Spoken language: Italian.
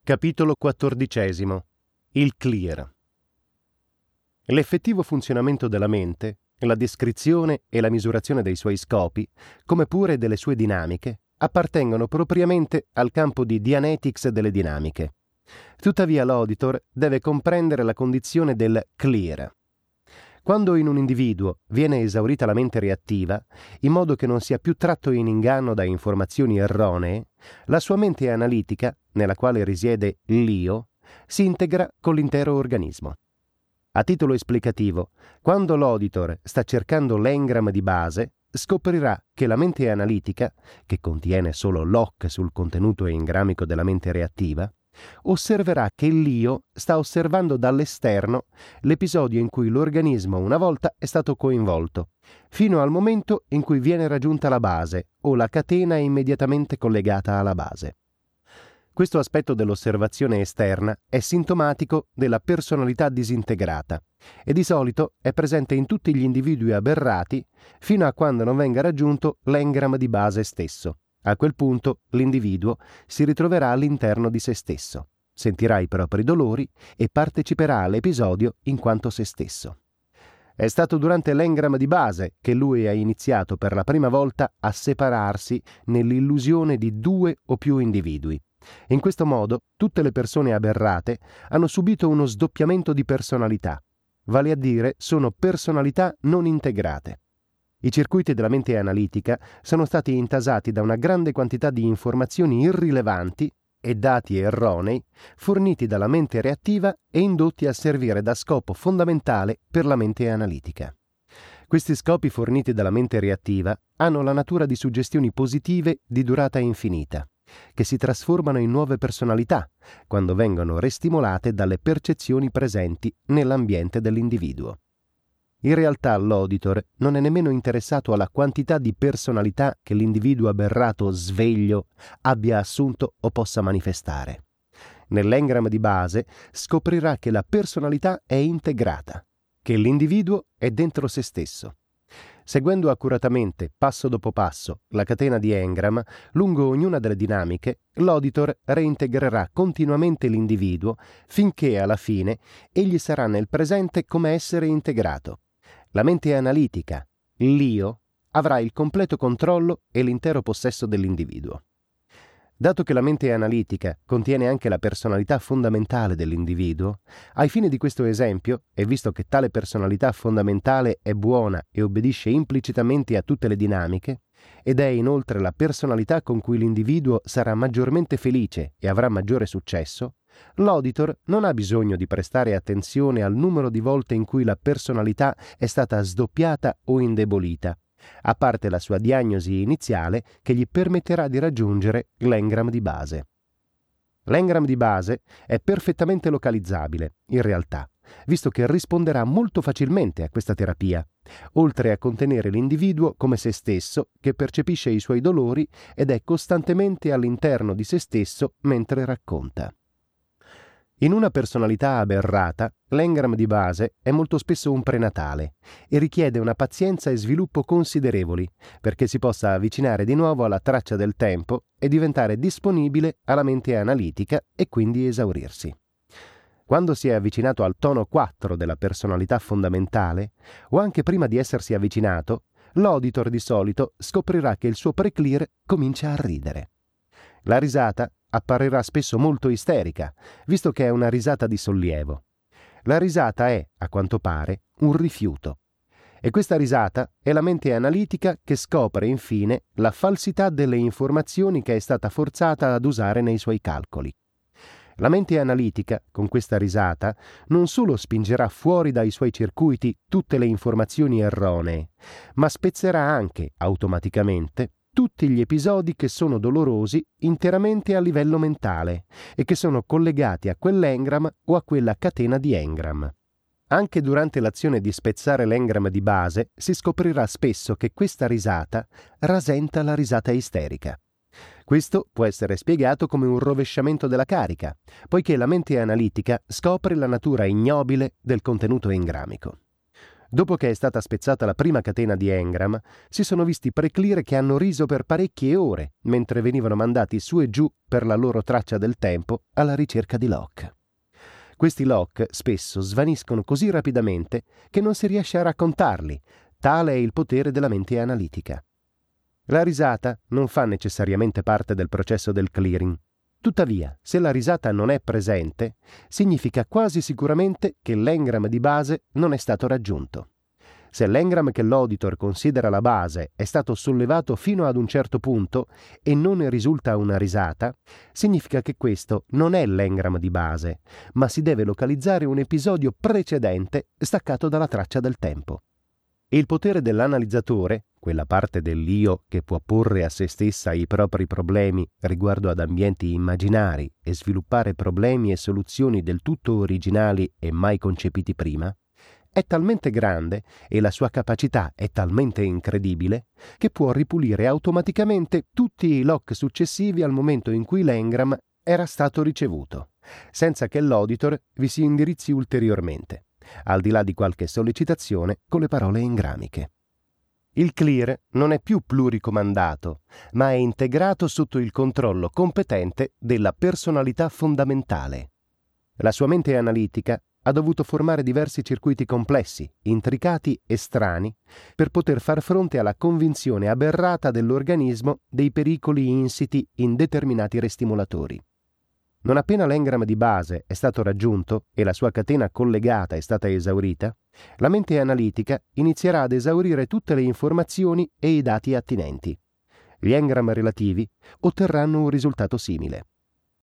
Capitolo 14. Il clear. L'effettivo funzionamento della mente, la descrizione e la misurazione dei suoi scopi, come pure delle sue dinamiche, appartengono propriamente al campo di Dianetics delle dinamiche. Tuttavia l'auditor deve comprendere la condizione del clear. Quando in un individuo viene esaurita la mente reattiva, in modo che non sia più tratto in inganno da informazioni erronee, la sua mente analitica, nella quale risiede l'io, si integra con l'intero organismo. A titolo esplicativo, quando l'auditor sta cercando l'engram di base, scoprirà che la mente analitica, che contiene solo l'hoc sul contenuto engramico della mente reattiva, osserverà che l'io sta osservando dall'esterno l'episodio in cui l'organismo una volta è stato coinvolto, fino al momento in cui viene raggiunta la base o la catena immediatamente collegata alla base. Questo aspetto dell'osservazione esterna è sintomatico della personalità disintegrata e di solito è presente in tutti gli individui aberrati fino a quando non venga raggiunto l'engram di base stesso. A quel punto l'individuo si ritroverà all'interno di se stesso, sentirà i propri dolori e parteciperà all'episodio in quanto se stesso. È stato durante l'engram di base che lui ha iniziato per la prima volta a separarsi nell'illusione di due o più individui. In questo modo tutte le persone aberrate hanno subito uno sdoppiamento di personalità, vale a dire sono personalità non integrate. I circuiti della mente analitica sono stati intasati da una grande quantità di informazioni irrilevanti e dati erronei forniti dalla mente reattiva e indotti a servire da scopo fondamentale per la mente analitica. Questi scopi forniti dalla mente reattiva hanno la natura di suggestioni positive di durata infinita, che si trasformano in nuove personalità quando vengono restimolate dalle percezioni presenti nell'ambiente dell'individuo. In realtà l'auditor non è nemmeno interessato alla quantità di personalità che l'individuo aberrato sveglio abbia assunto o possa manifestare. Nell'engram di base scoprirà che la personalità è integrata, che l'individuo è dentro se stesso. Seguendo accuratamente, passo dopo passo, la catena di engram, lungo ognuna delle dinamiche, l'auditor reintegrerà continuamente l'individuo finché alla fine egli sarà nel presente come essere integrato. La mente analitica, l'io, avrà il completo controllo e l'intero possesso dell'individuo. Dato che la mente analitica contiene anche la personalità fondamentale dell'individuo, ai fini di questo esempio, e visto che tale personalità fondamentale è buona e obbedisce implicitamente a tutte le dinamiche, ed è inoltre la personalità con cui l'individuo sarà maggiormente felice e avrà maggiore successo, l'auditor non ha bisogno di prestare attenzione al numero di volte in cui la personalità è stata sdoppiata o indebolita, a parte la sua diagnosi iniziale che gli permetterà di raggiungere l'engram di base. L'engram di base è perfettamente localizzabile, in realtà, visto che risponderà molto facilmente a questa terapia, oltre a contenere l'individuo come se stesso che percepisce i suoi dolori ed è costantemente all'interno di se stesso mentre racconta. In una personalità aberrata, l'engram di base è molto spesso un prenatale e richiede una pazienza e sviluppo considerevoli perché si possa avvicinare di nuovo alla traccia del tempo e diventare disponibile alla mente analitica e quindi esaurirsi. Quando si è avvicinato al tono 4 della personalità fondamentale, o anche prima di essersi avvicinato, l'auditor di solito scoprirà che il suo preclear comincia a ridere. La risata apparirà spesso molto isterica, visto che è una risata di sollievo. La risata è, a quanto pare, un rifiuto. E questa risata è la mente analitica che scopre infine la falsità delle informazioni che è stata forzata ad usare nei suoi calcoli. La mente analitica, con questa risata, non solo spingerà fuori dai suoi circuiti tutte le informazioni erronee, ma spezzerà anche, automaticamente, tutti gli episodi che sono dolorosi interamente a livello mentale e che sono collegati a quell'engram o a quella catena di engram. Anche durante l'azione di spezzare l'engram di base si scoprirà spesso che questa risata rasenta la risata isterica. Questo può essere spiegato come un rovesciamento della carica, poiché la mente analitica scopre la natura ignobile del contenuto engramico. Dopo che è stata spezzata la prima catena di engram, si sono visti preclear che hanno riso per parecchie ore mentre venivano mandati su e giù per la loro traccia del tempo alla ricerca di lock. Questi lock spesso svaniscono così rapidamente che non si riesce a raccontarli, tale è il potere della mente analitica. La risata non fa necessariamente parte del processo del clearing. Tuttavia, se la risata non è presente, significa quasi sicuramente che l'engram di base non è stato raggiunto. Se l'engram che l'auditor considera la base è stato sollevato fino ad un certo punto e non ne risulta una risata, significa che questo non è l'engram di base, ma si deve localizzare un episodio precedente staccato dalla traccia del tempo. Il potere dell'analizzatore, quella parte dell'io che può porre a se stessa i propri problemi riguardo ad ambienti immaginari e sviluppare problemi e soluzioni del tutto originali e mai concepiti prima, è talmente grande e la sua capacità è talmente incredibile che può ripulire automaticamente tutti i lock successivi al momento in cui l'engram era stato ricevuto, senza che l'auditor vi si indirizzi ulteriormente, al di là di qualche sollecitazione con le parole engramiche. Il clear non è più pluricomandato, ma è integrato sotto il controllo competente della personalità fondamentale. La sua mente analitica ha dovuto formare diversi circuiti complessi, intricati e strani per poter far fronte alla convinzione aberrata dell'organismo dei pericoli insiti in determinati restimolatori. Non appena l'engram di base è stato raggiunto e la sua catena collegata è stata esaurita, la mente analitica inizierà ad esaurire tutte le informazioni e i dati attinenti. Gli engram relativi otterranno un risultato simile.